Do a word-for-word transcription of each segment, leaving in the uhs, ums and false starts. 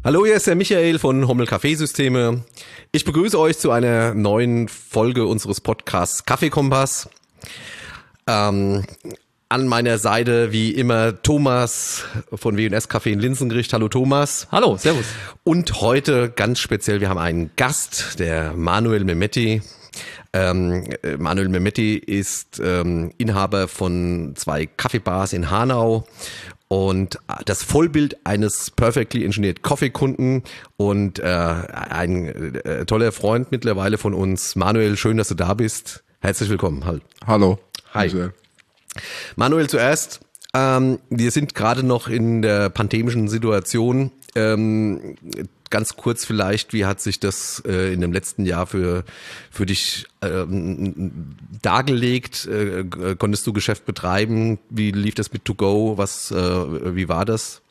Hallo, hier ist der Michael von Hommel Kaffeesysteme. Ich begrüße euch zu einer neuen Folge unseres Podcasts Kaffeekompass. Ähm, an meiner Seite wie immer Thomas von W und S Kaffee in Linsengericht. Hallo Thomas. Hallo, servus. Und heute ganz speziell, wir haben einen Gast, der Manuel Mehmeti. Ähm, Manuel Mehmeti ist ähm, Inhaber von zwei Kaffeebars in Hanau und das Vollbild eines perfectly engineered Coffee Kunden und äh, ein äh, toller Freund mittlerweile von uns. Manuel, schön, dass du da bist. Herzlich willkommen. Halt. Hallo. Hi. Michael. Manuel zuerst. Ähm, wir sind gerade noch in der pandemischen Situation. Ähm, ganz kurz vielleicht, wie hat sich das äh, in dem letzten Jahr für für dich ähm, dargelegt? Äh, konntest du Geschäft betreiben? Wie lief das mit To Go? Was, äh, wie war das?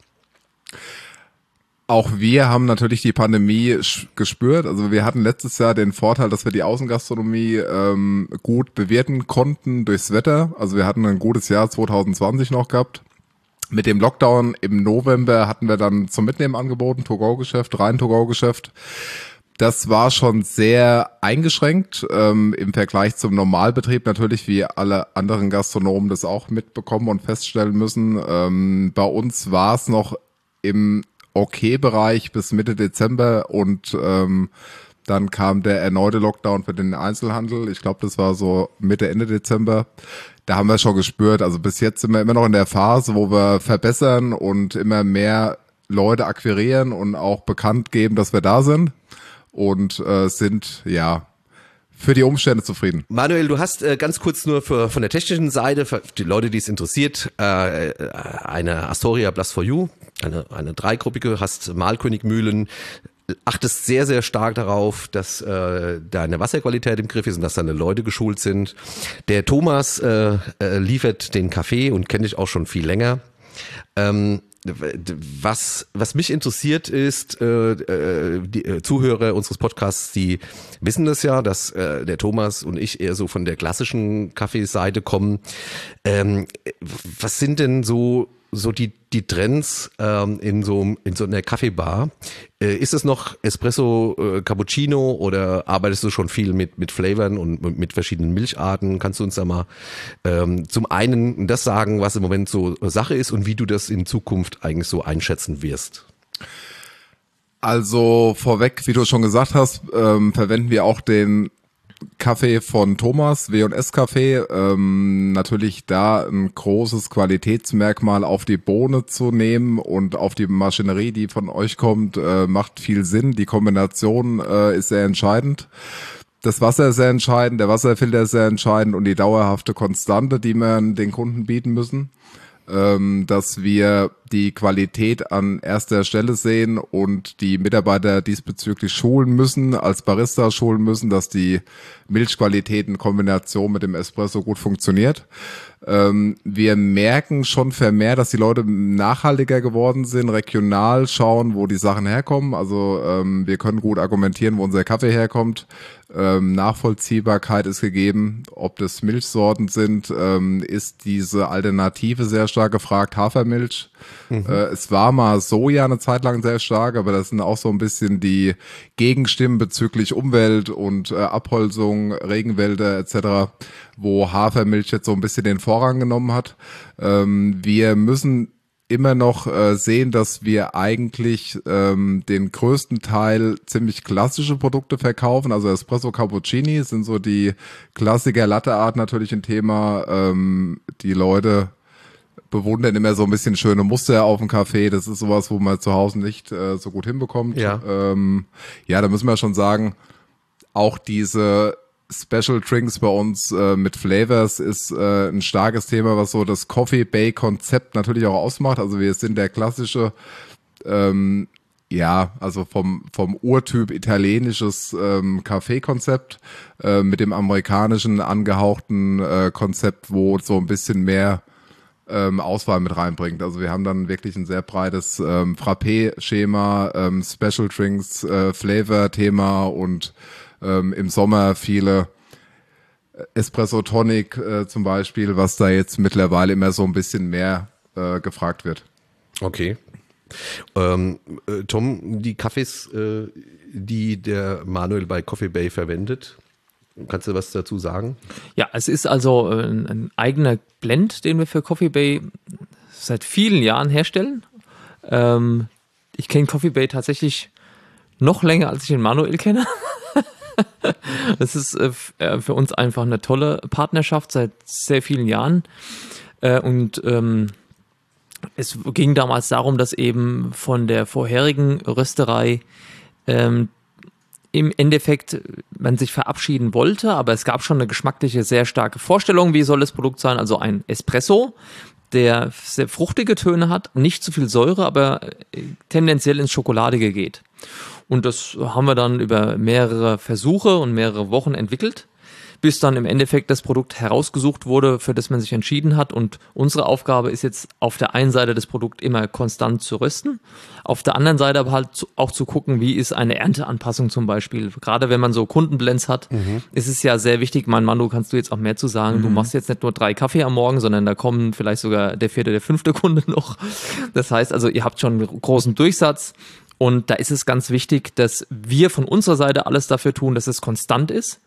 Auch wir haben natürlich die Pandemie gespürt. Also wir hatten letztes Jahr den Vorteil, dass wir die Außengastronomie ähm, gut bewirten konnten durchs Wetter. Also wir hatten ein gutes Jahr zwanzig zwanzig noch gehabt. Mit dem Lockdown im November hatten wir dann zum Mitnehmen angeboten, To-Go-Geschäft, rein To-Go-Geschäft. Das war schon sehr eingeschränkt ähm, im Vergleich zum Normalbetrieb, natürlich wie alle anderen Gastronomen das auch mitbekommen und feststellen müssen. Ähm, bei uns war es noch im Okay-Bereich bis Mitte Dezember und ähm, dann kam der erneute Lockdown für den Einzelhandel. Ich glaube, das war so Mitte, Ende Dezember. Da haben wir schon gespürt, also bis jetzt sind wir immer noch in der Phase, wo wir verbessern und immer mehr Leute akquirieren und auch bekannt geben, dass wir da sind und äh, sind, ja, für die Umstände zufrieden. Manuel, du hast äh, ganz kurz nur für, von der technischen Seite, für die Leute, die es interessiert, äh, eine Astoria Blast for You, eine, eine dreigruppige, hast Mahlkönigmühlen, achtest sehr, sehr stark darauf, dass äh, deine Wasserqualität im Griff ist und dass deine Leute geschult sind. Der Thomas äh, äh, liefert den Kaffee und kenne ich auch schon viel länger. Ähm, Was, was mich interessiert ist, äh, die äh, Zuhörer unseres Podcasts, die wissen das ja, dass äh, der Thomas und ich eher so von der klassischen Kaffeeseite kommen. Ähm, was sind denn so so die die Trends ähm, in so in so einer Kaffeebar? Äh, ist es noch Espresso, äh, Cappuccino oder arbeitest du schon viel mit mit Flavoren und mit verschiedenen Milcharten? Kannst du uns da mal ähm, zum einen das sagen, was im Moment so Sache ist und wie du das in Zukunft eigentlich so einschätzen wirst? Also vorweg, wie du schon gesagt hast, ähm, verwenden wir auch den Kaffee von Thomas, W und S Kaffee, ähm, natürlich da ein großes Qualitätsmerkmal auf die Bohne zu nehmen und auf die Maschinerie, die von euch kommt, äh, macht viel Sinn. Die Kombination äh, ist sehr entscheidend. Das Wasser ist sehr entscheidend, der Wasserfilter ist sehr entscheidend und die dauerhafte Konstante, die wir den Kunden bieten müssen. Ähm, dass wir die Qualität an erster Stelle sehen und die Mitarbeiter diesbezüglich schulen müssen, als Barista schulen müssen, dass die Milchqualität in Kombination mit dem Espresso gut funktioniert. Ähm, wir merken schon vermehrt, dass die Leute nachhaltiger geworden sind, regional schauen, wo die Sachen herkommen. Also ähm, wir können gut argumentieren, wo unser Kaffee herkommt. Ähm, Nachvollziehbarkeit ist gegeben. Ob das Milchsorten sind, ähm, ist diese Alternative sehr stark gefragt. Hafermilch. Mhm. Äh, es war mal Soja eine Zeit lang sehr stark, aber das sind auch so ein bisschen die Gegenstimmen bezüglich Umwelt und äh, Abholzung, Regenwälder et cetera, wo Hafermilch jetzt so ein bisschen den Vorrang genommen hat. Ähm, wir müssen immer noch äh, sehen, dass wir eigentlich ähm, den größten Teil ziemlich klassische Produkte verkaufen. Also Espresso Cappuccini sind so die Klassiker, Latte Art natürlich ein Thema. Ähm, die Leute bewundern immer so ein bisschen schöne Muster auf dem Kaffee. Das ist sowas, wo man zu Hause nicht äh, so gut hinbekommt. Ja. Ähm, ja, da müssen wir schon sagen, auch diese Special Drinks bei uns äh, mit Flavors ist äh, ein starkes Thema, was so das Coffee Bay Konzept natürlich auch ausmacht. Also wir sind der klassische, ähm, ja, also vom vom Urtyp italienisches ähm, Kaffee-Konzept äh, mit dem amerikanischen angehauchten äh, Konzept, wo so ein bisschen mehr ähm, Auswahl mit reinbringt. Also wir haben dann wirklich ein sehr breites ähm, Frappé-Schema, ähm, Special Drinks, äh, Flavor-Thema und ähm, im Sommer viele Espresso Tonic äh, zum Beispiel, was da jetzt mittlerweile immer so ein bisschen mehr äh, gefragt wird. Okay. Ähm, äh, Tom, die Kaffees, äh, die der Manuel bei Coffee Bay verwendet, kannst du was dazu sagen? Ja, es ist also ein, ein eigener Blend, den wir für Coffee Bay seit vielen Jahren herstellen. Ähm, ich kenne Coffee Bay tatsächlich noch länger, als ich den Manuel kenne. Das ist äh, für uns einfach eine tolle Partnerschaft seit sehr vielen Jahren. Äh, und ähm, es ging damals darum, dass eben von der vorherigen Rösterei ähm, im Endeffekt man sich verabschieden wollte, aber es gab schon eine geschmackliche, sehr starke Vorstellung, wie soll das Produkt sein. Also ein Espresso, der sehr fruchtige Töne hat, nicht zu viel Säure, aber tendenziell ins Schokoladige geht. Und das haben wir dann über mehrere Versuche und mehrere Wochen entwickelt, bis dann im Endeffekt das Produkt herausgesucht wurde, für das man sich entschieden hat. Und unsere Aufgabe ist jetzt auf der einen Seite das Produkt immer konstant zu rösten, auf der anderen Seite aber halt auch zu gucken, wie ist eine Ernteanpassung zum Beispiel. Gerade wenn man so Kundenblends hat, mhm. ist es ja sehr wichtig, mein Mann, du kannst du jetzt auch mehr zu sagen, mhm. du machst jetzt nicht nur drei Kaffee am Morgen, sondern da kommen vielleicht sogar der vierte, der fünfte Kunde noch. Das heißt also, ihr habt schon einen großen Durchsatz. Und da ist es ganz wichtig, dass wir von unserer Seite alles dafür tun, dass es konstant ist.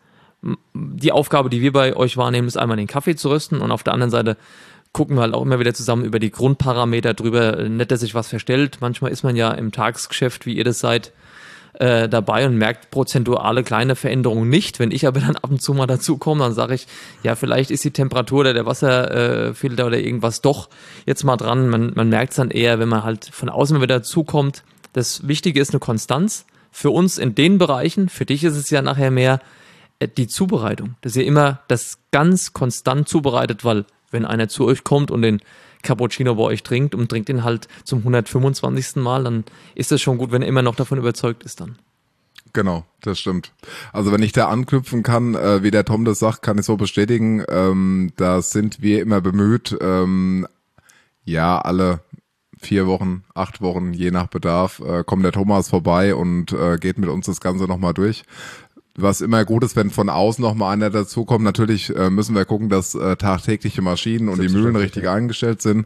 Die Aufgabe, die wir bei euch wahrnehmen, ist einmal den Kaffee zu rösten und auf der anderen Seite gucken wir halt auch immer wieder zusammen über die Grundparameter drüber. Nicht, dass sich was verstellt. Manchmal ist man ja im Tagesgeschäft, wie ihr das seid, äh, dabei und merkt prozentuale kleine Veränderungen nicht. Wenn ich aber dann ab und zu mal dazu komme, dann sage ich, ja, vielleicht ist die Temperatur oder der Wasserfilter oder irgendwas doch jetzt mal dran. Man, man merkt es dann eher, wenn man halt von außen wieder dazukommt. Das Wichtige ist eine Konstanz. Für uns in den Bereichen, für dich ist es ja nachher mehr die Zubereitung, dass ihr immer das ganz konstant zubereitet, weil wenn einer zu euch kommt und den Cappuccino bei euch trinkt und trinkt ihn halt zum hundertfünfundzwanzigsten Mal, dann ist es schon gut, wenn er immer noch davon überzeugt ist dann. Genau, das stimmt. Also wenn ich da anknüpfen kann, äh, wie der Tom das sagt, kann ich so bestätigen, ähm, da sind wir immer bemüht, ähm, ja, alle vier Wochen, acht Wochen, je nach Bedarf, äh, kommt der Thomas vorbei und äh, geht mit uns das Ganze nochmal durch. Was immer gut ist, wenn von außen noch mal einer dazukommt. Natürlich äh, müssen wir gucken, dass äh, tagtägliche Maschinen und die Mühlen richtig ja. eingestellt sind.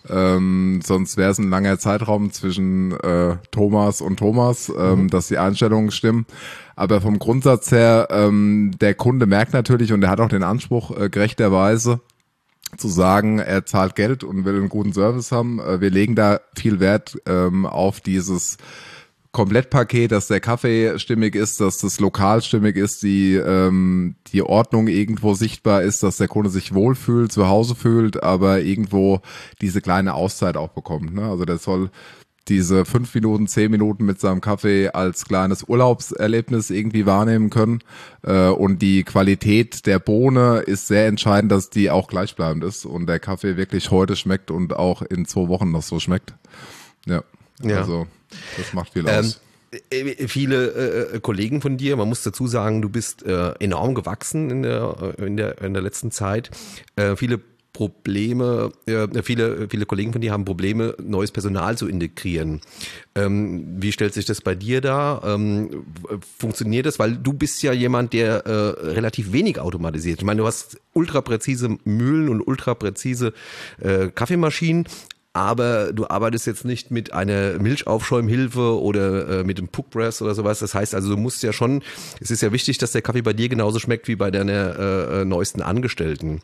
Ähm, sonst wäre es ein langer Zeitraum zwischen äh, Thomas und Thomas, ähm, mhm. dass die Einstellungen stimmen. Aber vom Grundsatz her, ähm, der Kunde merkt natürlich und er hat auch den Anspruch, äh, gerechterweise zu sagen, er zahlt Geld und will einen guten Service haben. Äh, wir legen da viel Wert ähm, auf dieses Komplettpaket, dass der Kaffee stimmig ist, dass das Lokal stimmig ist, die ähm, die Ordnung irgendwo sichtbar ist, dass der Kunde sich wohlfühlt, zu Hause fühlt, aber irgendwo diese kleine Auszeit auch bekommt. Ne? Also der soll diese fünf Minuten, zehn Minuten mit seinem Kaffee als kleines Urlaubserlebnis irgendwie wahrnehmen können. Äh, und die Qualität der Bohne ist sehr entscheidend, dass die auch gleichbleibend ist und der Kaffee wirklich heute schmeckt und auch in zwei Wochen noch so schmeckt. Ja, ja. Also das macht viel aus. Ähm, viele äh, Kollegen von dir, man muss dazu sagen, du bist äh, enorm gewachsen in der, in der, in der letzten Zeit. Äh, viele Probleme, äh, viele, viele Kollegen von dir haben Probleme, neues Personal zu integrieren. Ähm, wie stellt sich das bei dir dar? Ähm, funktioniert das? Weil du bist ja jemand, der äh, relativ wenig automatisiert. Ich meine, du hast ultrapräzise Mühlen und ultrapräzise äh, Kaffeemaschinen. Aber du arbeitest jetzt nicht mit einer Milchaufschäumhilfe oder äh, mit dem Puckpress oder sowas. Das heißt also, du musst ja schon, es ist ja wichtig, dass der Kaffee bei dir genauso schmeckt wie bei deiner äh, neuesten Angestellten.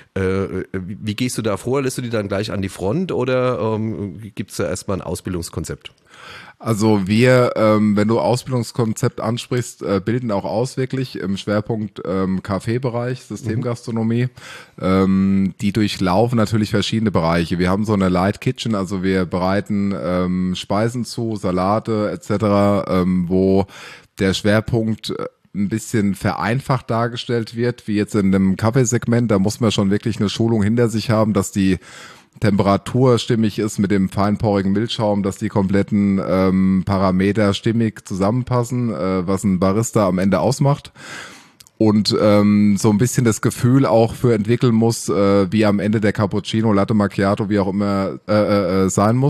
Äh, wie, wie gehst du da vor? Lässt du die dann gleich an die Front oder ähm, gibt es da erstmal ein Ausbildungskonzept? Also wir, ähm, wenn du Ausbildungskonzept ansprichst, äh, bilden auch aus wirklich im Schwerpunkt ähm, Kaffeebereich, Systemgastronomie. Mhm. Ähm, die durchlaufen natürlich verschiedene Bereiche. Wir haben so eine Light Kitchen, also wir bereiten ähm, Speisen zu, Salate et cetera, ähm, wo der Schwerpunkt ein bisschen vereinfacht dargestellt wird, wie jetzt in einem Kaffeesegment. Da muss man schon wirklich eine Schulung hinter sich haben, dass die Temperatur stimmig ist mit dem feinporigen Milchschaum, dass die kompletten ähm, Parameter stimmig zusammenpassen, äh, was ein Barista am Ende ausmacht. Und ähm, so ein bisschen das Gefühl auch für entwickeln muss, äh, wie am Ende der Cappuccino, Latte Macchiato, wie auch immer äh, äh, sein muss.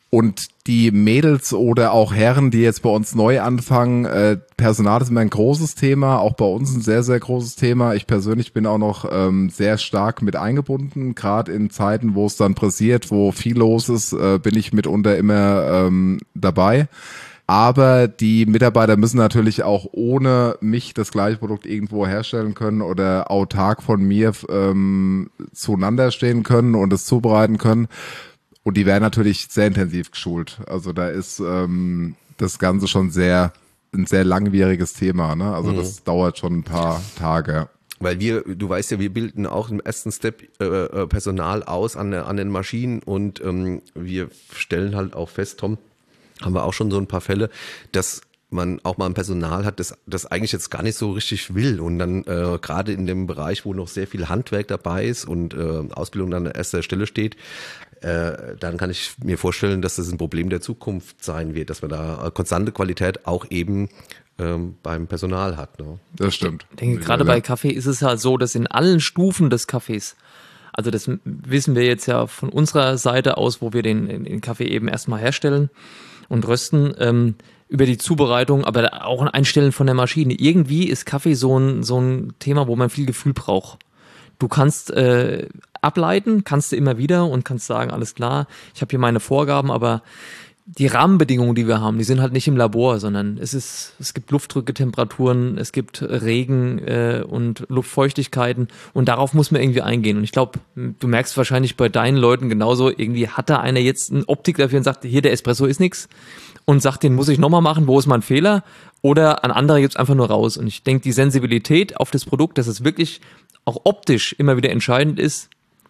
Und die Mädels oder auch Herren, die jetzt bei uns neu anfangen, äh, Personal ist immer ein großes Thema, auch bei uns ein sehr, sehr großes Thema. Ich persönlich bin auch noch ähm, sehr stark mit eingebunden, gerade in Zeiten, wo es dann pressiert, wo viel los ist, äh, bin ich mitunter immer ähm, dabei. Aber die Mitarbeiter müssen natürlich auch ohne mich das gleiche Produkt irgendwo herstellen können oder autark von mir ähm, zueinander stehen können und es zubereiten können. Und die werden natürlich sehr intensiv geschult. Also da ist ähm, das Ganze schon sehr ein sehr langwieriges Thema. Ne? Also mhm. das dauert schon ein paar Tage. Weil wir, du weißt ja, wir bilden auch im ersten Step äh, Personal aus an, an den Maschinen und ähm, wir stellen halt auch fest, Tom, haben wir auch schon so ein paar Fälle, dass man auch mal ein Personal hat, das das eigentlich jetzt gar nicht so richtig will und dann äh, gerade in dem Bereich, wo noch sehr viel Handwerk dabei ist und äh, Ausbildung dann an erster Stelle steht, äh, dann kann ich mir vorstellen, dass das ein Problem der Zukunft sein wird, dass man da konstante Qualität auch eben ähm, beim Personal hat. Ne? Das stimmt. Ich denke, gerade bei Kaffee ist es halt so, dass in allen Stufen des Kaffees, also das wissen wir jetzt ja von unserer Seite aus, wo wir den, den Kaffee eben erstmal herstellen und rösten, ähm, über die Zubereitung, aber auch ein Einstellen von der Maschine. Irgendwie ist Kaffee so ein, so ein Thema, wo man viel Gefühl braucht. Du kannst äh, ableiten, kannst du immer wieder und kannst sagen, alles klar, ich habe hier meine Vorgaben, aber die Rahmenbedingungen, die wir haben, die sind halt nicht im Labor, sondern es ist, es gibt Luftdrücke, Temperaturen, es gibt Regen äh, und Luftfeuchtigkeiten und darauf muss man irgendwie eingehen. Und ich glaube, du merkst wahrscheinlich bei deinen Leuten genauso, irgendwie hat da einer jetzt eine Optik dafür und sagt, hier, der Espresso ist nix und sagt, den muss ich nochmal machen, wo ist mein Fehler? Oder an andere gibt's einfach nur raus. Und ich denke, die Sensibilität auf das Produkt, dass es wirklich auch optisch immer wieder entscheidend ist,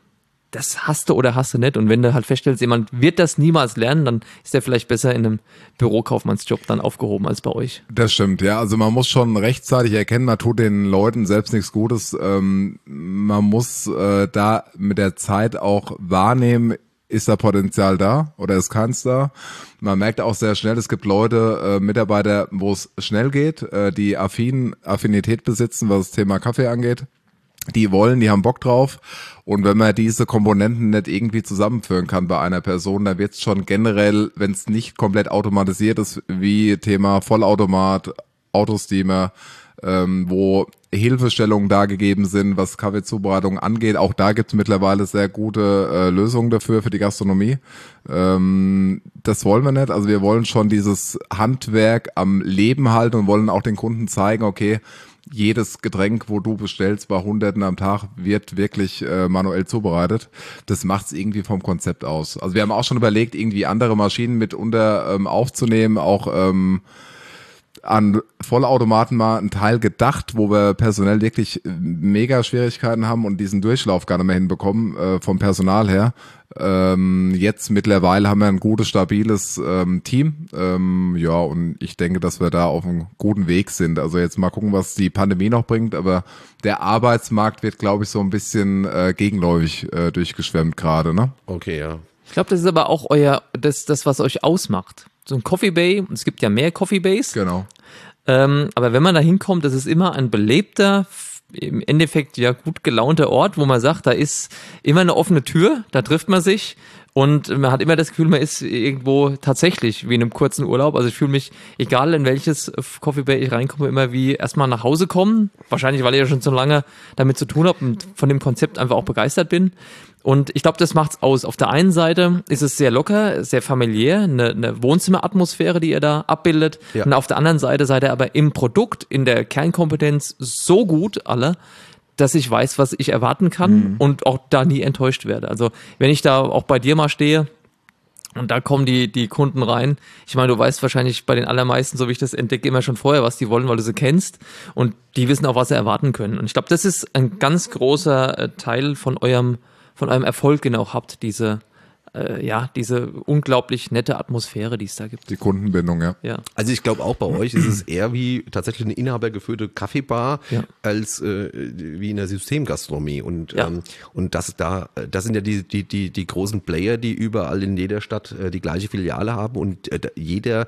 das hast du oder hast du nicht. Und wenn du halt feststellst, jemand wird das niemals lernen, dann ist der vielleicht besser in einem Bürokaufmannsjob dann aufgehoben als bei euch. Das stimmt, ja. Also man muss schon rechtzeitig erkennen, man tut den Leuten selbst nichts Gutes. Ähm, man muss äh, da mit der Zeit auch wahrnehmen, ist da Potenzial da oder ist keins da? Man merkt auch sehr schnell, es gibt Leute, äh, Mitarbeiter, wo es schnell geht, äh, die affin, Affinität besitzen, was das Thema Kaffee angeht. Die wollen, die haben Bock drauf. Und wenn man diese Komponenten nicht irgendwie zusammenführen kann bei einer Person, dann wird es schon generell, wenn es nicht komplett automatisiert ist, wie Thema Vollautomat, Autosteamer, ähm, wo Hilfestellungen da gegeben sind, was Kaffeezubereitung angeht. Auch da gibt es mittlerweile sehr gute äh, Lösungen dafür, für die Gastronomie. Ähm, das wollen wir nicht. Also wir wollen schon dieses Handwerk am Leben halten und wollen auch den Kunden zeigen, okay, jedes Getränk, wo du bestellst, bei Hunderten am Tag, wird wirklich äh, manuell zubereitet. Das macht's irgendwie vom Konzept aus. Also wir haben auch schon überlegt, irgendwie andere Maschinen mit unter ähm, aufzunehmen, auch ähm, an Vollautomaten mal einen Teil gedacht, wo wir personell wirklich mega Schwierigkeiten haben und diesen Durchlauf gar nicht mehr hinbekommen, äh, vom Personal her. Ähm, jetzt mittlerweile haben wir ein gutes, stabiles ähm, Team. Ähm, ja, und ich denke, dass wir da auf einem guten Weg sind. Also jetzt mal gucken, was die Pandemie noch bringt, aber der Arbeitsmarkt wird, glaube ich, so ein bisschen äh, gegenläufig äh, durchgeschwemmt gerade, ne? Okay, ja. Ich glaube, das ist aber auch euer, das, das, was euch ausmacht. So ein Coffee Bay, es gibt ja mehr Coffee Bays. Genau. Ähm, aber wenn man da hinkommt, das ist immer ein belebter, im Endeffekt ja gut gelaunter Ort, wo man sagt, da ist immer eine offene Tür, da trifft man sich und man hat immer das Gefühl, man ist irgendwo tatsächlich wie in einem kurzen Urlaub. Also ich fühle mich, egal in welches Coffee Bay ich reinkomme, immer wie erstmal nach Hause kommen. Wahrscheinlich, weil ich ja schon so lange damit zu tun habe und von dem Konzept einfach auch begeistert bin. Und ich glaube, das macht's aus. Auf der einen Seite ist es sehr locker, sehr familiär, eine, eine Wohnzimmeratmosphäre, die ihr da abbildet. Ja. Und auf der anderen Seite seid ihr aber im Produkt, in der Kernkompetenz so gut alle, dass ich weiß, was ich erwarten kann mhm. und auch da nie enttäuscht werde. Also wenn ich da auch bei dir mal stehe und da kommen die, die Kunden rein, ich meine, du weißt wahrscheinlich bei den allermeisten, so wie ich das entdecke, immer schon vorher, was die wollen, weil du sie kennst und die wissen auch, was sie erwarten können. Und ich glaube, das ist ein ganz großer Teil von eurem von eurem Erfolg genau habt, diese äh, ja, diese unglaublich nette Atmosphäre, die es da gibt. Die Kundenbindung, ja. ja. Also ich glaube auch bei euch ist es eher wie tatsächlich eine inhabergeführte Kaffeebar ja. als äh, wie in der Systemgastronomie. Und ja. ähm, und das da, das sind ja die die die die großen Player, die überall in jeder Stadt äh, die gleiche Filiale haben und äh, jeder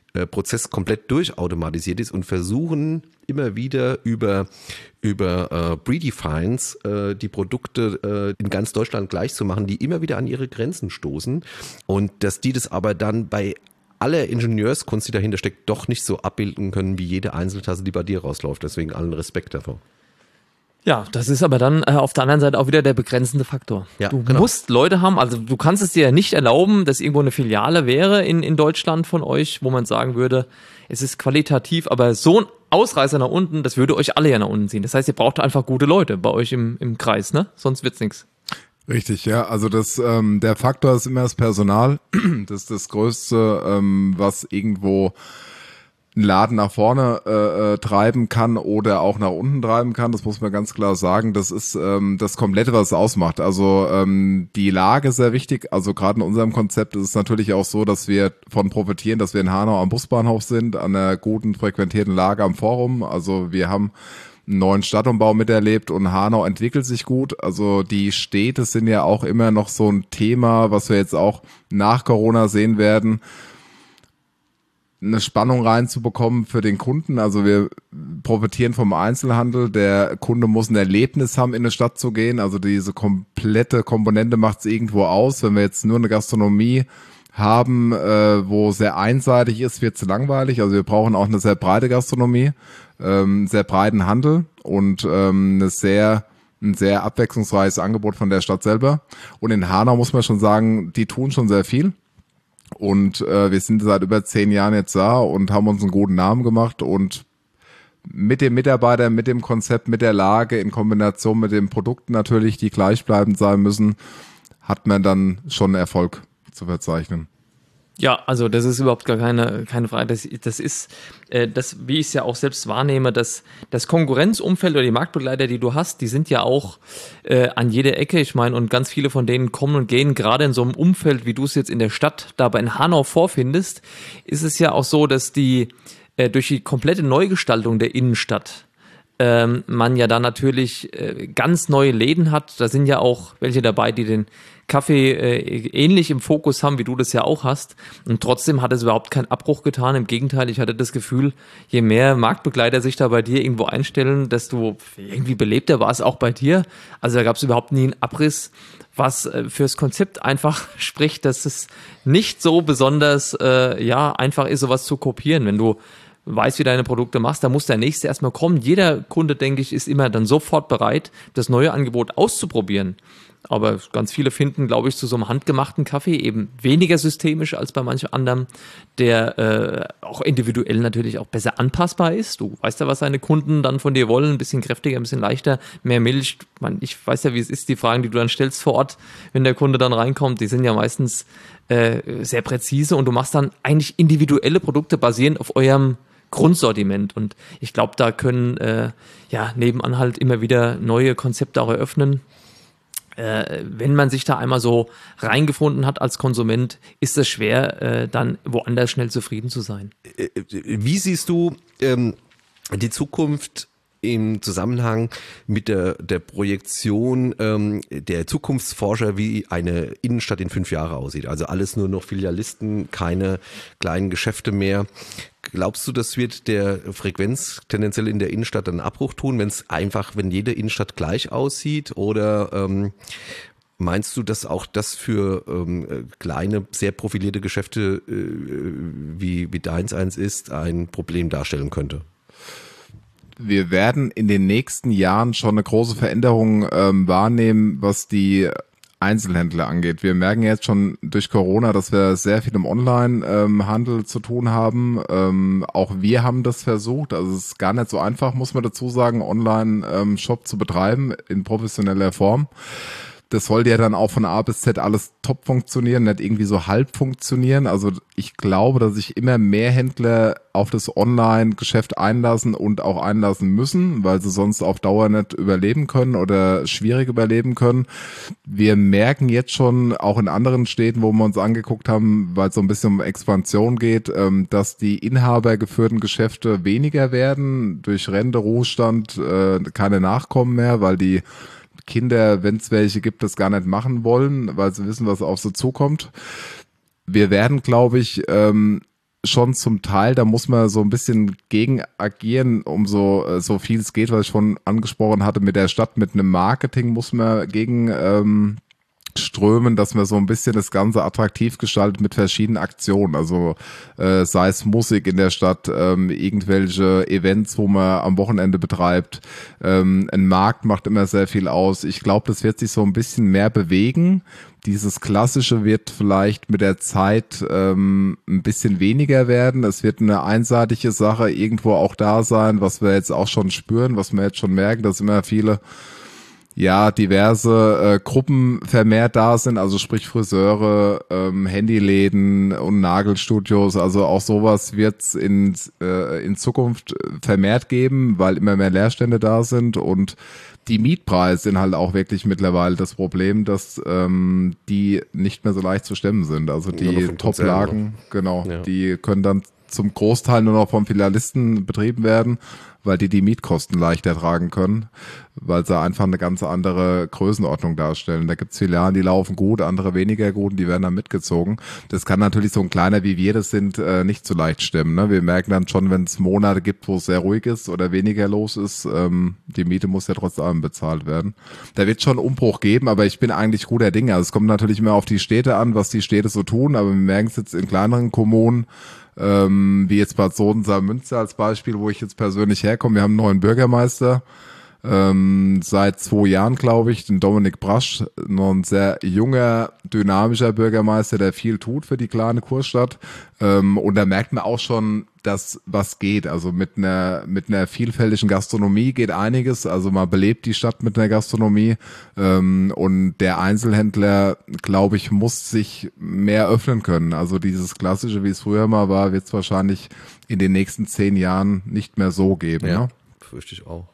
äh, Prozess komplett durchautomatisiert ist und versuchen immer wieder über über äh, Predefines äh, die Produkte äh, in ganz Deutschland gleich zu machen, die immer wieder an ihre Grenzen stoßen und dass die das aber dann bei aller Ingenieurskunst, die dahinter steckt, doch nicht so abbilden können wie jede Einzeltasse, die bei dir rausläuft. Deswegen allen Respekt davor. Ja, das ist aber dann äh, auf der anderen Seite auch wieder der begrenzende Faktor. Ja, du genau. musst Leute haben, also du kannst es dir ja nicht erlauben, dass irgendwo eine Filiale wäre in, in Deutschland von euch, wo man sagen würde, es ist qualitativ, aber so ein Ausreißer nach unten, das würde euch alle ja nach unten ziehen. Das heißt, ihr braucht einfach gute Leute bei euch im, im Kreis, ne? Sonst wird's nichts. Richtig, ja. Also das, ähm, der Faktor ist immer das Personal. Das ist das Größte, ähm, was irgendwo einen Laden nach vorne äh, äh, treiben kann oder auch nach unten treiben kann. Das muss man ganz klar sagen. Das ist ähm, das Komplette, was es ausmacht. Also ähm, die Lage ist sehr wichtig. Also gerade in unserem Konzept ist es natürlich auch so, dass wir von profitieren, dass wir in Hanau am Busbahnhof sind, an einer guten, frequentierten Lage am Forum. Also wir haben einen neuen Stadtumbau miterlebt und Hanau entwickelt sich gut. Also die Städte sind ja auch immer noch so ein Thema, was wir jetzt auch nach Corona sehen werden, eine Spannung reinzubekommen für den Kunden. Also wir profitieren vom Einzelhandel. Der Kunde muss ein Erlebnis haben, in eine Stadt zu gehen. Also diese komplette Komponente macht es irgendwo aus. Wenn wir jetzt nur eine Gastronomie haben, äh, wo sehr einseitig ist, wird es langweilig. Also wir brauchen auch eine sehr breite Gastronomie, ähm, sehr breiten Handel und ähm, eine sehr ein sehr abwechslungsreiches Angebot von der Stadt selber. Und in Hanau muss man schon sagen, die tun schon sehr viel. Und äh, wir sind seit über zehn Jahren jetzt da und haben uns einen guten Namen gemacht und mit dem Mitarbeiter, mit dem Konzept, mit der Lage in Kombination mit den Produkten natürlich, die gleichbleibend sein müssen, hat man dann schon Erfolg zu verzeichnen. Ja, also das ist überhaupt gar keine, keine Frage. Das, das ist, äh, das, wie ich es ja auch selbst wahrnehme, dass das Konkurrenzumfeld oder die Marktbegleiter, die du hast, die sind ja auch äh, an jeder Ecke. Ich meine, und ganz viele von denen kommen und gehen. Gerade in so einem Umfeld, wie du es jetzt in der Stadt, dabei in Hanau vorfindest, ist es ja auch so, dass die äh, durch die komplette Neugestaltung der Innenstadt ähm, man ja da natürlich äh, ganz neue Läden hat. Da sind ja auch welche dabei, die den Kaffee äh, ähnlich im Fokus haben, wie du das ja auch hast. Und trotzdem hat es überhaupt keinen Abbruch getan. Im Gegenteil, ich hatte das Gefühl, je mehr Marktbegleiter sich da bei dir irgendwo einstellen, desto irgendwie belebter war es auch bei dir. Also da gab es überhaupt nie einen Abriss, was äh, fürs Konzept einfach spricht, dass es nicht so besonders äh, ja einfach ist, sowas zu kopieren. Wenn du weißt, wie deine Produkte machst, da muss der nächste erstmal kommen. Jeder Kunde, denke ich, ist immer dann sofort bereit, das neue Angebot auszuprobieren. Aber ganz viele finden, glaube ich, zu so einem handgemachten Kaffee eben weniger systemisch als bei manch anderem, der äh, auch individuell natürlich auch besser anpassbar ist. Du weißt ja, was deine Kunden dann von dir wollen, ein bisschen kräftiger, ein bisschen leichter, mehr Milch. Man, ich weiß ja, wie es ist, die Fragen, die du dann stellst vor Ort, wenn der Kunde dann reinkommt, die sind ja meistens äh, sehr präzise und du machst dann eigentlich individuelle Produkte basierend auf eurem Grundsortiment und ich glaube, da können äh, ja nebenan halt immer wieder neue Konzepte auch eröffnen. Äh, wenn man sich da einmal so reingefunden hat als Konsument, ist es schwer, äh, dann woanders schnell zufrieden zu sein. Wie siehst du ähm, die Zukunft im Zusammenhang mit der, der Projektion ähm, der Zukunftsforscher, wie eine Innenstadt in fünf Jahren aussieht? Also alles nur noch Filialisten, keine kleinen Geschäfte mehr. Glaubst du, das wird der Frequenz tendenziell in der Innenstadt einen Abbruch tun, wenn es einfach, wenn jede Innenstadt gleich aussieht? Oder ähm, meinst du, dass auch das für ähm, kleine, sehr profilierte Geschäfte äh, wie, wie deins eins ist, ein Problem darstellen könnte? Wir werden in den nächsten Jahren schon eine große Veränderung ähm, wahrnehmen, was die Einzelhändler angeht. Wir merken jetzt schon durch Corona, dass wir sehr viel im Online-Handel ähm, zu tun haben. Ähm, auch wir haben das versucht. Also es ist gar nicht so einfach, muss man dazu sagen, Online-Shop ähm, zu betreiben in professioneller Form. Das sollte ja dann auch von A bis Z alles top funktionieren, nicht irgendwie so halb funktionieren. Also ich glaube, dass sich immer mehr Händler auf das Online-Geschäft einlassen und auch einlassen müssen, weil sie sonst auf Dauer nicht überleben können oder schwierig überleben können. Wir merken jetzt schon auch in anderen Städten, wo wir uns angeguckt haben, weil es so ein bisschen um Expansion geht, dass die inhabergeführten Geschäfte weniger werden, durch Rente, Ruhestand, keine Nachkommen mehr, weil die Kinder, wenn es welche gibt, das gar nicht machen wollen, weil sie wissen, was auf sie zukommt. Wir werden, glaube ich, ähm, schon zum Teil, da muss man so ein bisschen gegen agieren, um so, so viel es geht, was ich schon angesprochen hatte, mit der Stadt, mit einem Marketing muss man gegen ähm, strömen, dass man so ein bisschen das Ganze attraktiv gestaltet mit verschiedenen Aktionen, also äh, sei es Musik in der Stadt, ähm, irgendwelche Events, wo man am Wochenende betreibt, ähm, ein Markt macht immer sehr viel aus. Ich glaube, das wird sich so ein bisschen mehr bewegen. Dieses Klassische wird vielleicht mit der Zeit ähm, ein bisschen weniger werden. Es wird eine einseitige Sache irgendwo auch da sein, was wir jetzt auch schon spüren, was wir jetzt schon merken, dass immer viele ja, diverse äh, Gruppen vermehrt da sind, also sprich Friseure, ähm, Handyläden und Nagelstudios, also auch sowas wird es in, äh, in Zukunft vermehrt geben, weil immer mehr Leerstände da sind und die Mietpreise sind halt auch wirklich mittlerweile das Problem, dass ähm, die nicht mehr so leicht zu stemmen sind. Also die Top-Lagen, genau, ja. Die können dann zum Großteil nur noch vom Filialisten betrieben werden, weil die die Mietkosten leichter tragen können, weil sie einfach eine ganz andere Größenordnung darstellen. Da gibt es Filialen, die laufen gut, andere weniger gut und die werden dann mitgezogen. Das kann natürlich so ein kleiner, wie wir das sind, äh, nicht so leicht stemmen. Ne? Wir merken dann schon, wenn es Monate gibt, wo es sehr ruhig ist oder weniger los ist, ähm, die Miete muss ja trotzdem bezahlt werden. Da wird schon Umbruch geben, aber ich bin eigentlich guter Dinge. Also es kommt natürlich immer auf die Städte an, was die Städte so tun, aber wir merken es jetzt in kleineren Kommunen, Ähm, wie jetzt Bad Soden-Saar-Münster als Beispiel, wo ich jetzt persönlich herkomme. Wir haben einen neuen Bürgermeister, ähm, seit zwei Jahren, glaube ich, den Dominik Brasch, noch ein sehr junger, dynamischer Bürgermeister, der viel tut für die kleine Kurstadt. Ähm, und da merkt man auch schon, dass was geht. Also mit einer mit einer vielfältigen Gastronomie geht einiges. Also man belebt die Stadt mit einer Gastronomie. Ähm, und der Einzelhändler, glaube ich, muss sich mehr öffnen können. Also dieses Klassische, wie es früher mal war, wird es wahrscheinlich in den nächsten zehn Jahren nicht mehr so geben. Ja, ne? Fürchte ich auch.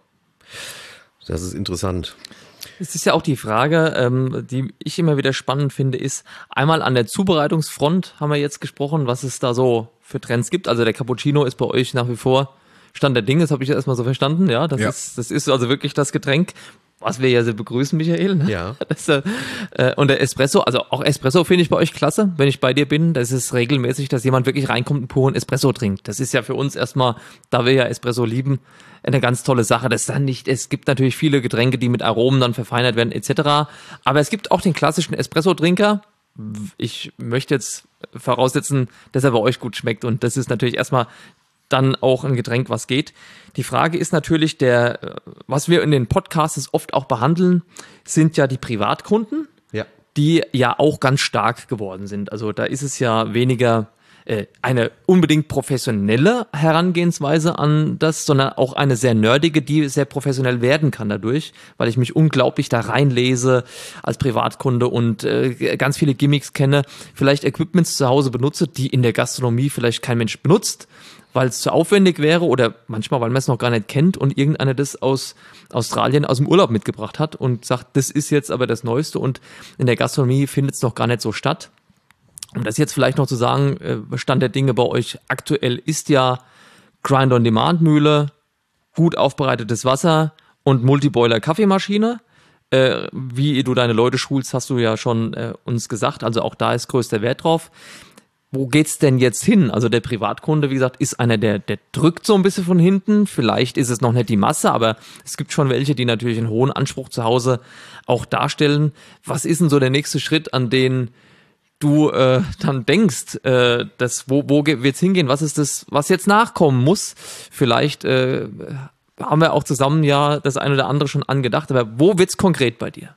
Das ist interessant. Es ist ja auch die Frage, ähm, die ich immer wieder spannend finde, ist einmal an der Zubereitungsfront haben wir jetzt gesprochen, was es da so für Trends gibt. Also der Cappuccino ist bei euch nach wie vor Stand der Dinge, das habe ich erstmal so verstanden. Ja, das, ja. Ist, das ist also wirklich das Getränk, was wir ja sehr begrüßen, Michael. Ne? Ja. Das, äh, und der Espresso, also auch Espresso finde ich bei euch klasse, wenn ich bei dir bin. Das ist regelmäßig, dass jemand wirklich reinkommt und puren Espresso trinkt. Das ist ja für uns erstmal, da wir ja Espresso lieben, eine ganz tolle Sache. Das dann nicht, es gibt natürlich viele Getränke, die mit Aromen dann verfeinert werden et cetera. Aber es gibt auch den klassischen Espresso-Trinker. Ich möchte jetzt voraussetzen, dass er bei euch gut schmeckt. Und das ist natürlich erstmal dann auch ein Getränk, was geht. Die Frage ist natürlich, der, was wir in den Podcasts oft auch behandeln, sind ja die Privatkunden, ja. die ja auch ganz stark geworden sind. Also da ist es ja weniger äh, eine unbedingt professionelle Herangehensweise an das, sondern auch eine sehr nerdige, die sehr professionell werden kann dadurch, weil ich mich unglaublich da reinlese als Privatkunde und äh, ganz viele Gimmicks kenne, vielleicht Equipments zu Hause benutze, die in der Gastronomie vielleicht kein Mensch benutzt, weil es zu aufwendig wäre oder manchmal, weil man es noch gar nicht kennt und irgendeiner das aus Australien aus dem Urlaub mitgebracht hat und sagt, das ist jetzt aber das Neueste und in der Gastronomie findet es noch gar nicht so statt. Um das jetzt vielleicht noch zu sagen, Stand der Dinge bei euch aktuell ist ja Grind-on-Demand-Mühle, gut aufbereitetes Wasser und Multiboiler-Kaffeemaschine. Äh, wie du deine Leute schulst, hast du ja schon äh, uns gesagt, also auch da ist größter Wert drauf. Wo geht's denn jetzt hin? Also der Privatkunde, wie gesagt, ist einer, der, der drückt so ein bisschen von hinten. Vielleicht ist es noch nicht die Masse, aber es gibt schon welche, die natürlich einen hohen Anspruch zu Hause auch darstellen. Was ist denn so der nächste Schritt, an den du äh, dann denkst, äh, dass, wo, wo wird's hingehen? Was ist das, was jetzt nachkommen muss? Vielleicht äh, haben wir auch zusammen ja das eine oder andere schon angedacht, aber wo wird's konkret bei dir?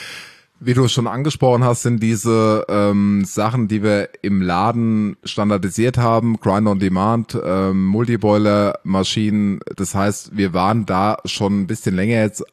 Wie du es schon angesprochen hast, sind diese ähm, Sachen, die wir im Laden standardisiert haben, Grind-on-Demand, ähm, Multiboiler-Maschinen. Das heißt, wir waren da schon ein bisschen länger jetzt,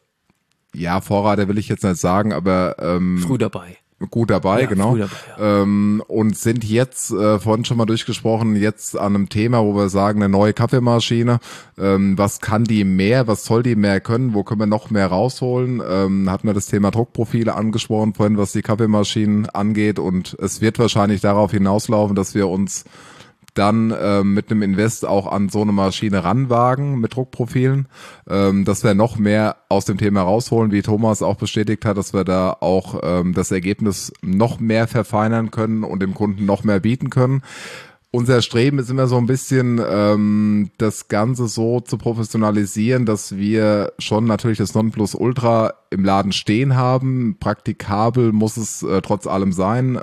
ja, Vorreiter will ich jetzt nicht sagen, aber ähm, früh dabei. Gut dabei, ja, genau. Dabei, ja. ähm, und sind jetzt, äh, vorhin schon mal durchgesprochen, jetzt an einem Thema, wo wir sagen, eine neue Kaffeemaschine. Ähm, was kann die mehr? Was soll die mehr können? Wo können wir noch mehr rausholen? Ähm, hatten wir das Thema Druckprofile angesprochen vorhin, was die Kaffeemaschinen angeht. Und es wird wahrscheinlich darauf hinauslaufen, dass wir uns dann äh, mit einem Invest auch an so eine Maschine ranwagen mit Druckprofilen, ähm, dass wir noch mehr aus dem Thema rausholen, wie Thomas auch bestätigt hat, dass wir da auch ähm, das Ergebnis noch mehr verfeinern können und dem Kunden noch mehr bieten können. Unser Streben ist immer so ein bisschen, ähm, das Ganze so zu professionalisieren, dass wir schon natürlich das Nonplusultra im Laden stehen haben. Praktikabel muss es äh, trotz allem sein.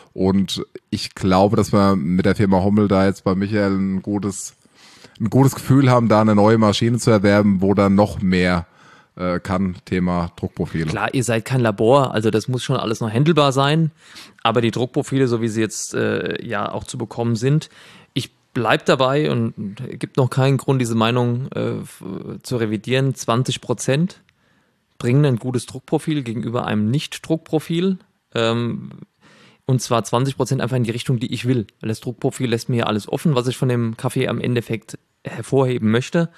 Und ich glaube, dass wir mit der Firma Hommel da jetzt bei Michael ein gutes, ein gutes Gefühl haben, da eine neue Maschine zu erwerben, wo dann noch mehr äh, kann, Thema Druckprofile. Klar, ihr seid kein Labor, also das muss schon alles noch handelbar sein, aber die Druckprofile, so wie sie jetzt äh, ja auch zu bekommen sind, ich bleib dabei und es gibt noch keinen Grund, diese Meinung äh, zu revidieren, zwanzig Prozent bringen ein gutes Druckprofil gegenüber einem Nicht-Druckprofil, ähm, und zwar zwanzig Prozent einfach in die Richtung, die ich will, weil das Druckprofil lässt mir ja alles offen, was ich von dem Kaffee am Endeffekt hervorheben möchte.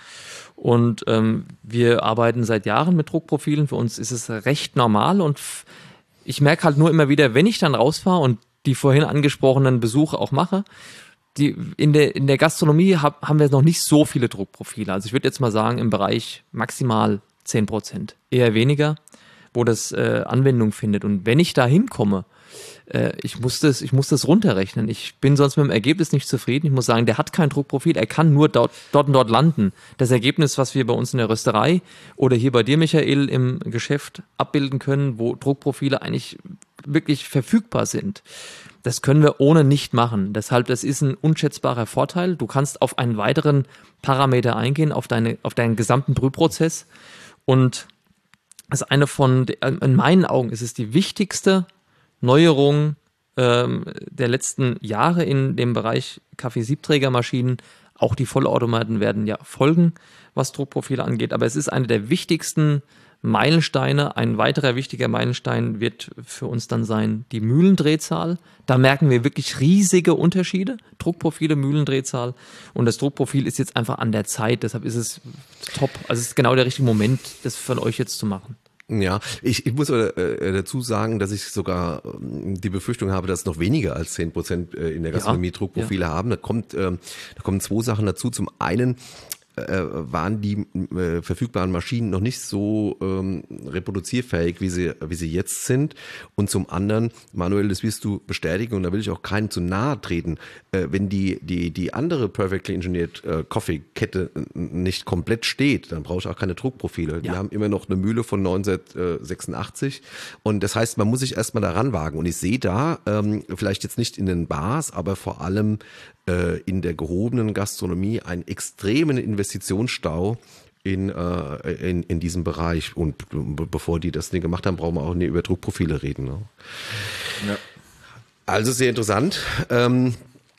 Und ähm, wir arbeiten seit Jahren mit Druckprofilen. Für uns ist es recht normal und f- ich merke halt nur immer wieder, wenn ich dann rausfahre und die vorhin angesprochenen Besuche auch mache, die, in der, in der Gastronomie hab, haben wir noch nicht so viele Druckprofile. Also ich würde jetzt mal sagen, im Bereich maximal zehn Prozent, eher weniger, wo das äh, Anwendung findet. Und wenn ich da hinkomme, äh, ich muss das, ich muss das runterrechnen. Ich bin sonst mit dem Ergebnis nicht zufrieden. Ich muss sagen, der hat kein Druckprofil, er kann nur dort, dort und dort landen. Das Ergebnis, was wir bei uns in der Rösterei oder hier bei dir, Michael, im Geschäft abbilden können, wo Druckprofile eigentlich wirklich verfügbar sind, das können wir ohne nicht machen. Deshalb, das ist ein unschätzbarer Vorteil. Du kannst auf einen weiteren Parameter eingehen, auf deine, auf deinen gesamten Brühprozess. Und das ist eine von, in meinen Augen ist es die wichtigste Neuerung ähm, der letzten Jahre in dem Bereich Kaffeesiebträgermaschinen. Auch die Vollautomaten werden ja folgen, was Druckprofile angeht. Aber es ist eine der wichtigsten Meilensteine. Ein weiterer wichtiger Meilenstein wird für uns dann sein die Mühlendrehzahl. Da merken wir wirklich riesige Unterschiede. Druckprofile, Mühlendrehzahl. Und das Druckprofil ist jetzt einfach an der Zeit. Deshalb ist es top. Also es ist genau der richtige Moment, das von euch jetzt zu machen. Ja, ich, ich muss äh, dazu sagen, dass ich sogar ähm, die Befürchtung habe, dass noch weniger als zehn Prozent äh, in der Gastronomie Ja, Druckprofile ja. haben. Da kommt, ähm, da kommen zwei Sachen dazu. Zum einen äh, waren die äh, verfügbaren Maschinen noch nicht so ähm, reproduzierfähig, wie sie, wie sie jetzt sind. Und zum anderen, Manuel, das wirst du bestätigen, und da will ich auch keinen zu nahe treten, äh, wenn die, die, die andere Perfectly Engineered äh, Coffee-Kette nicht komplett steht, dann brauche ich auch keine Druckprofile. Die Ja. haben immer noch eine Mühle von neunzehnhundertsechsundachtzig, und das heißt, man muss sich erstmal daran wagen. Und ich sehe da, ähm, vielleicht jetzt nicht in den Bars, aber vor allem äh, in der gehobenen Gastronomie einen extremen Investitionsstau in, äh, in, in diesem Bereich. Und be- bevor die das nicht gemacht haben, brauchen wir auch nicht über Druckprofile reden. Ne? Ja. Also sehr interessant. Ähm,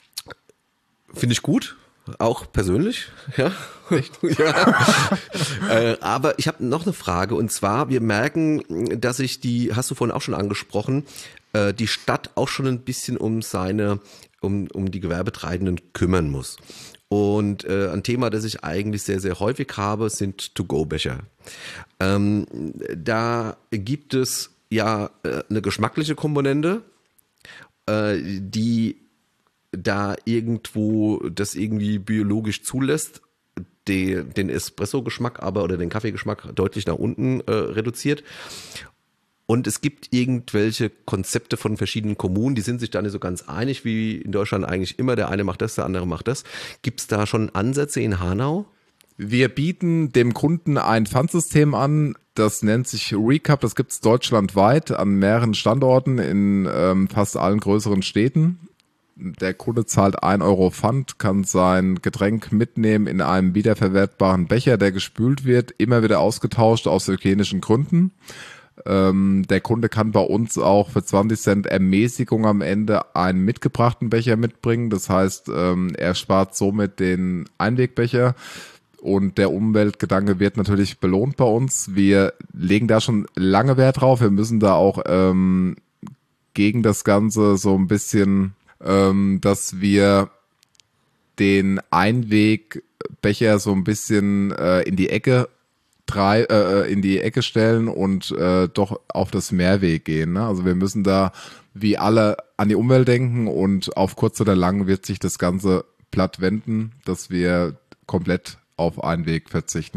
Finde ich gut. Auch persönlich, ja. Echt? Ja. äh, aber ich habe noch eine Frage, und zwar, wir merken, dass sich die, hast du vorhin auch schon angesprochen, äh, die Stadt auch schon ein bisschen um seine, um, um die Gewerbetreibenden kümmern muss. Und äh, ein Thema, das ich eigentlich sehr, sehr häufig habe, sind To-Go-Becher. Ähm, da gibt es ja äh, eine geschmackliche Komponente, äh, die da irgendwo das irgendwie biologisch zulässt, die, den Espresso-Geschmack aber oder den Kaffeegeschmack deutlich nach unten äh, reduziert. Und es gibt irgendwelche Konzepte von verschiedenen Kommunen, die sind sich da nicht so ganz einig, wie in Deutschland eigentlich immer. Der eine macht das, der andere macht das. Gibt es da schon Ansätze in Hanau? Wir bieten dem Kunden ein Pfandsystem an, das nennt sich Recap, das gibt es deutschlandweit an mehreren Standorten in ähm, fast allen größeren Städten. Der Kunde zahlt ein Euro Pfand, kann sein Getränk mitnehmen in einem wiederverwertbaren Becher, der gespült wird, immer wieder ausgetauscht aus hygienischen Gründen. Ähm, der Kunde kann bei uns auch für zwanzig Cent Ermäßigung am Ende einen mitgebrachten Becher mitbringen. Das heißt, ähm, er spart somit den Einwegbecher. Und der Umweltgedanke wird natürlich belohnt bei uns. Wir legen da schon lange Wert drauf. Wir müssen da auch ähm, gegen das Ganze so ein bisschen, ähm, dass wir den Einwegbecher so ein bisschen äh, in die Ecke drei, äh, in die Ecke stellen und äh, doch auf das Mehrweg gehen. Ne? Also wir müssen da wie alle an die Umwelt denken, und auf kurz oder lang wird sich das Ganze platt wenden, dass wir komplett auf Einweg verzichten.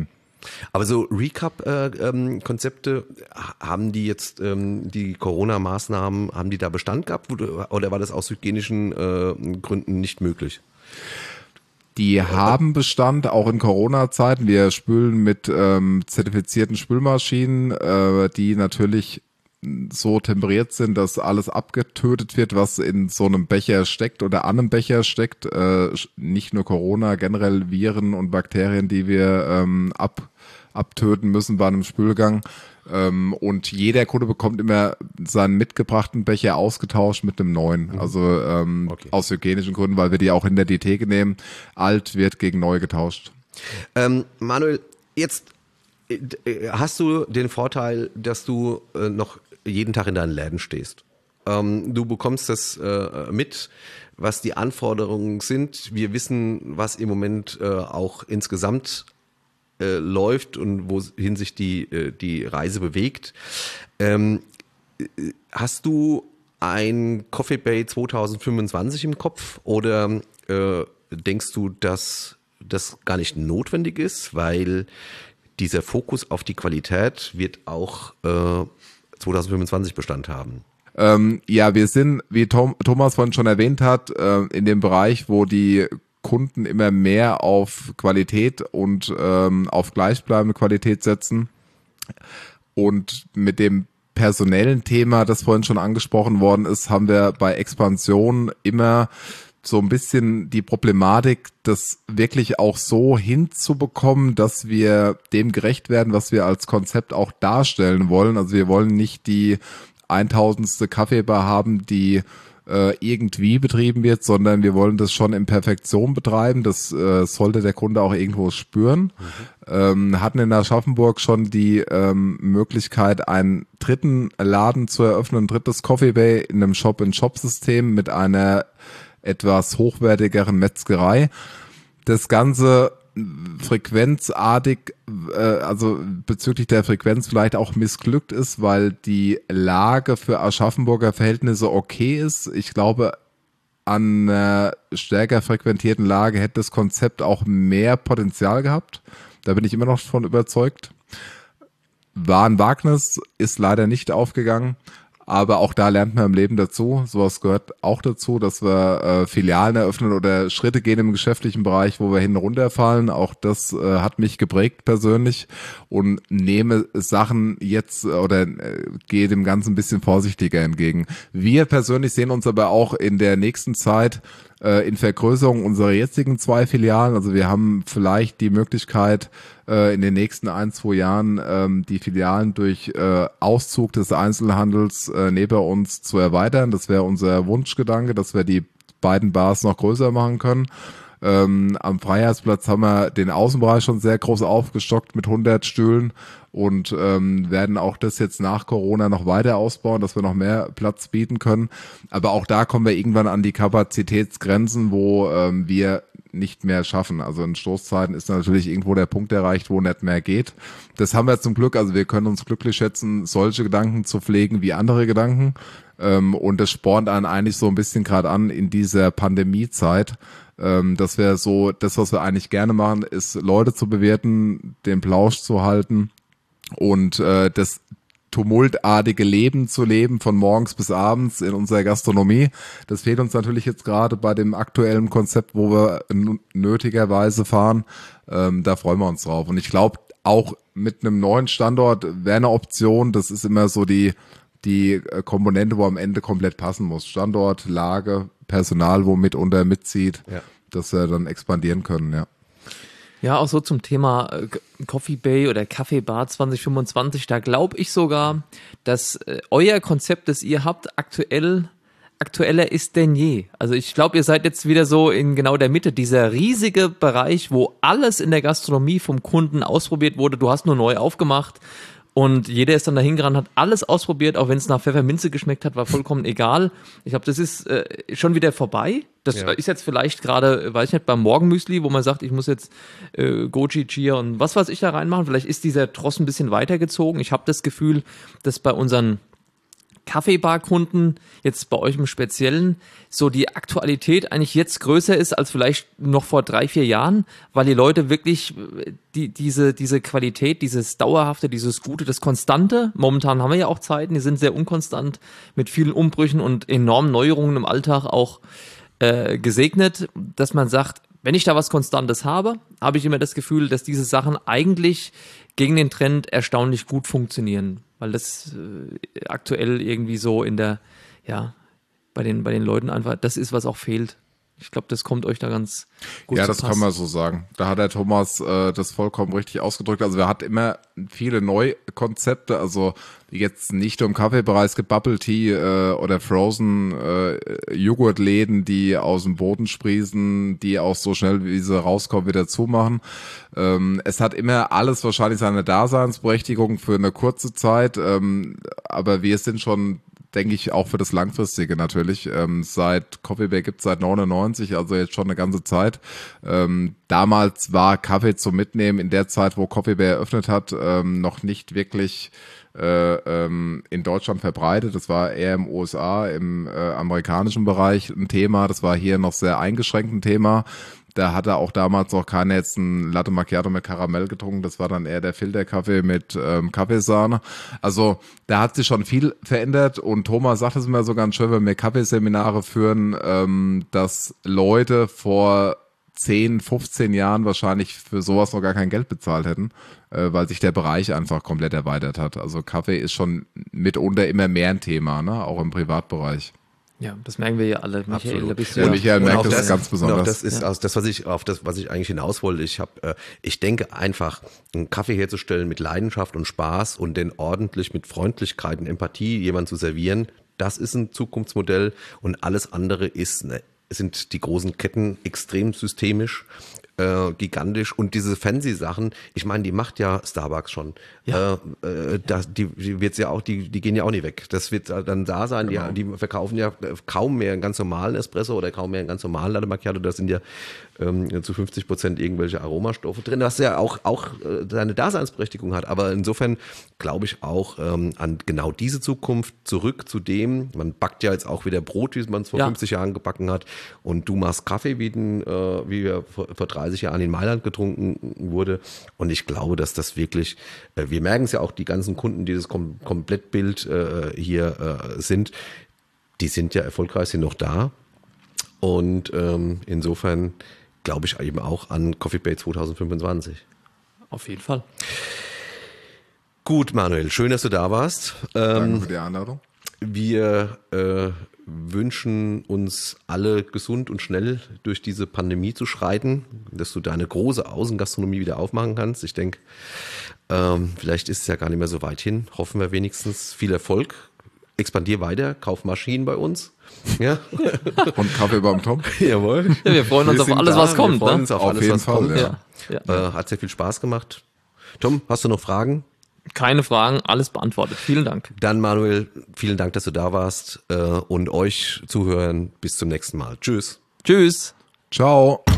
Aber so Recap-Konzepte, äh, haben die jetzt ähm, die Corona-Maßnahmen, haben die da Bestand gehabt oder, oder war das aus hygienischen äh, Gründen nicht möglich? Die haben Bestand, auch in Corona-Zeiten. Wir spülen mit ähm, zertifizierten Spülmaschinen, äh, die natürlich so temperiert sind, dass alles abgetötet wird, was in so einem Becher steckt oder an einem Becher steckt. Äh, nicht nur Corona, generell Viren und Bakterien, die wir ähm, ab, abtöten müssen bei einem Spülgang. Ähm, und jeder Kunde bekommt immer seinen mitgebrachten Becher ausgetauscht mit einem neuen. Mhm. Also ähm, okay. Aus hygienischen Gründen, weil wir die auch hinter die Theke nehmen. Alt wird gegen neu getauscht. Ähm, Manuel, jetzt hast du den Vorteil, dass du äh, noch jeden Tag in deinen Läden stehst. Ähm, du bekommst das äh, mit, was die Anforderungen sind. Wir wissen, was im Moment äh, auch insgesamt äh, läuft und wohin sich die, äh, die Reise bewegt. Ähm, hast du ein Coffee Bay zwanzig fünfundzwanzig im Kopf oder äh, denkst du, dass das gar nicht notwendig ist, weil dieser Fokus auf die Qualität wird auch äh, zwanzig fünfundzwanzig Bestand haben? Ähm, ja, wir sind, wie Tom, Thomas vorhin schon erwähnt hat, äh, in dem Bereich, wo die Kunden immer mehr auf Qualität und ähm, auf gleichbleibende Qualität setzen. Und mit dem personellen Thema, das vorhin schon angesprochen worden ist, haben wir bei Expansion immer so ein bisschen die Problematik, das wirklich auch so hinzubekommen, dass wir dem gerecht werden, was wir als Konzept auch darstellen wollen. Also wir wollen nicht die eintausendste Kaffeebar haben, die äh, irgendwie betrieben wird, sondern wir wollen das schon in Perfektion betreiben. Das äh, sollte der Kunde auch irgendwo spüren. Mhm. Ähm, hatten in Aschaffenburg schon die ähm, Möglichkeit, einen dritten Laden zu eröffnen, ein drittes Coffee Bay in einem Shop-in-Shop-System mit einer etwas hochwertigeren Metzgerei. Das Ganze frequenzartig, äh, also bezüglich der Frequenz vielleicht auch missglückt ist, weil die Lage für Aschaffenburger Verhältnisse okay ist. Ich glaube, an einer stärker frequentierten Lage hätte das Konzept auch mehr Potenzial gehabt. Da bin ich immer noch von überzeugt. War ein Wagnis, ist leider nicht aufgegangen. Aber auch da lernt man im Leben dazu. Sowas gehört auch dazu, dass wir äh, Filialen eröffnen oder Schritte gehen im geschäftlichen Bereich, wo wir hin und runter fallen. Auch das äh, hat mich geprägt persönlich und nehme Sachen jetzt oder äh, gehe dem Ganzen ein bisschen vorsichtiger entgegen. Wir persönlich sehen uns aber auch in der nächsten Zeit äh, in Vergrößerung unserer jetzigen zwei Filialen. Also wir haben vielleicht die Möglichkeit, in den nächsten ein, zwei Jahren ähm, die Filialen durch äh, Auszug des Einzelhandels äh, neben uns zu erweitern. Das wäre unser Wunschgedanke, dass wir die beiden Bars noch größer machen können. Ähm, am Freiheitsplatz haben wir den Außenbereich schon sehr groß aufgestockt mit hundert Stühlen und ähm, werden auch das jetzt nach Corona noch weiter ausbauen, dass wir noch mehr Platz bieten können. Aber auch da kommen wir irgendwann an die Kapazitätsgrenzen, wo ähm, wir nicht mehr schaffen. Also in Stoßzeiten ist natürlich irgendwo der Punkt erreicht, wo nicht mehr geht. Das haben wir zum Glück, also wir können uns glücklich schätzen, solche Gedanken zu pflegen wie andere Gedanken. Ähm, und das spornt einen eigentlich so ein bisschen gerade an in dieser Pandemiezeit. Ähm, das wäre so, das, was wir eigentlich gerne machen, ist Leute zu bewerten, den Plausch zu halten und äh, das tumultartige Leben zu leben, von morgens bis abends in unserer Gastronomie. Das fehlt uns natürlich jetzt gerade bei dem aktuellen Konzept, wo wir n- nötigerweise fahren. Ähm, da freuen wir uns drauf. Und ich glaube, auch mit einem neuen Standort wäre eine Option. Das ist immer so die, die Komponente, wo am Ende komplett passen muss. Standort, Lage, Personal, wo mitunter mitzieht, ja, dass wir dann expandieren können, ja. Ja, auch so zum Thema äh, Coffee Bay oder Kaffee Bar zwanzig fünfundzwanzig, da glaube ich sogar, dass äh, euer Konzept, das ihr habt, aktuell aktueller ist denn je. Also ich glaube, ihr seid jetzt wieder so in genau der Mitte, dieser riesige Bereich, wo alles in der Gastronomie vom Kunden ausprobiert wurde. Du hast nur neu aufgemacht und jeder ist dann dahin gerannt, hat alles ausprobiert, auch wenn es nach Pfefferminze geschmeckt hat, war vollkommen egal. Ich glaube, das ist äh, schon wieder vorbei. Das ja. ist jetzt vielleicht gerade, weiß ich nicht, beim Morgenmüsli, wo man sagt, ich muss jetzt äh, Goji, Chia und was weiß ich da reinmachen. Vielleicht ist dieser Tross ein bisschen weitergezogen. Ich habe das Gefühl, dass bei unseren Kaffeebarkunden, jetzt bei euch im Speziellen, so die Aktualität eigentlich jetzt größer ist als vielleicht noch vor drei, vier Jahren, weil die Leute wirklich die, diese, diese Qualität, dieses Dauerhafte, dieses Gute, das Konstante, momentan haben wir ja auch Zeiten, die sind sehr unkonstant, mit vielen Umbrüchen und enormen Neuerungen im Alltag auch äh, gesegnet, dass man sagt, wenn ich da was Konstantes habe, habe ich immer das Gefühl, dass diese Sachen eigentlich gegen den Trend erstaunlich gut funktionieren, weil das äh, aktuell irgendwie so in der, ja, bei den, bei den Leuten einfach, das ist, was auch fehlt. Ich glaube, das kommt euch da ganz gut Ja, zu das Pass. kann man so sagen. Da hat der Thomas äh, das vollkommen richtig ausgedrückt. Also er hat immer viele Neukonzepte, also jetzt nicht nur im Kaffeebereich, es gibt Bubble Tea äh, oder Frozen äh, Joghurtläden, die aus dem Boden sprießen, die auch so schnell, wie sie rauskommen, wieder zumachen. Ähm, es hat immer alles wahrscheinlich seine Daseinsberechtigung für eine kurze Zeit, ähm, aber wir sind schon, denke ich, auch für das Langfristige natürlich. Ähm, seit Coffee Bay gibt es seit neunundneunzig, also jetzt schon eine ganze Zeit. Ähm, damals war Kaffee zum Mitnehmen in der Zeit, wo Coffee Bay eröffnet hat, ähm, noch nicht wirklich äh, ähm, in Deutschland verbreitet. Das war eher im U S A, im äh, amerikanischen Bereich ein Thema. Das war hier noch sehr eingeschränkt ein Thema. Da hatte auch damals noch keiner jetzt ein Latte Macchiato mit Karamell getrunken. Das war dann eher der Filterkaffee mit ähm, Kaffeesahne. Also da hat sich schon viel verändert. Und Thomas sagt es immer so ganz schön, wenn wir Kaffeeseminare führen, ähm, dass Leute vor zehn, fünfzehn Jahren wahrscheinlich für sowas noch gar kein Geld bezahlt hätten, äh, weil sich der Bereich einfach komplett erweitert hat. Also Kaffee ist schon mitunter immer mehr ein Thema, ne? Auch im Privatbereich. Ja, das merken wir ja alle. Michael, Absolut. da bist du Ja, ja. Michael Und merkt auch das, das ganz besonders. und auch das ist also das, was ich auf das, was ich eigentlich hinaus wollte. Ich habe, äh, ich denke einfach, einen Kaffee herzustellen mit Leidenschaft und Spaß und den ordentlich mit Freundlichkeit und Empathie jemand zu servieren, das ist ein Zukunftsmodell und alles andere ist eine, sind die großen Ketten extrem systemisch. Äh, gigantisch und diese Fancy-Sachen, ich meine, die macht ja Starbucks schon. Ja. Äh, äh, das, die, die wird's ja auch, die, die gehen ja auch nicht weg. Das wird dann da sein. Genau. Die, die verkaufen ja kaum mehr einen ganz normalen Espresso oder kaum mehr einen ganz normalen Latte Macchiato. Da sind ja ähm, zu fünfzig Prozent irgendwelche Aromastoffe drin, was ja auch auch äh, seine Daseinsberechtigung hat. Aber insofern glaube ich auch ähm, an genau diese Zukunft zurück zu dem. Man backt ja jetzt auch wieder Brot, wie man es vor Ja. fünfzig Jahren gebacken hat. Und du machst Kaffee, wie, den, äh, wie wir vor, vor dreißig Jahren in Mailand getrunken wurde. Und ich glaube, dass das wirklich, äh, wir merken es ja auch, die ganzen Kunden, die das Kom- Komplettbild äh, hier äh, sind, die sind ja erfolgreich, sind noch da. Und ähm, insofern glaube ich eben auch an Coffee Bay zwanzig fünfundzwanzig. Auf jeden Fall. Gut, Manuel, schön, dass du da warst. Danke Ähm, für die Einladung. wir äh, wünschen uns alle gesund und schnell durch diese Pandemie zu schreiten, dass du deine große Außengastronomie wieder aufmachen kannst. Ich denke, ähm, vielleicht ist es ja gar nicht mehr so weit hin. Hoffen wir wenigstens viel Erfolg. Expandier weiter, kauf Maschinen bei uns. Ja, Und Kaffee beim Tom. jawohl. Ja, wir freuen uns Wir auf sind alles, da. was kommt. Wir freuen Ne? uns auf, Auf alles, jeden was Fall, kommt. ja. Ja, ja. Äh, hat sehr viel Spaß gemacht. Tom, hast du noch Fragen? Keine Fragen, alles beantwortet. Vielen Dank. Dann Manuel, vielen Dank, dass du da warst äh, und euch zuhören. Bis zum nächsten Mal. Tschüss. Tschüss. Ciao.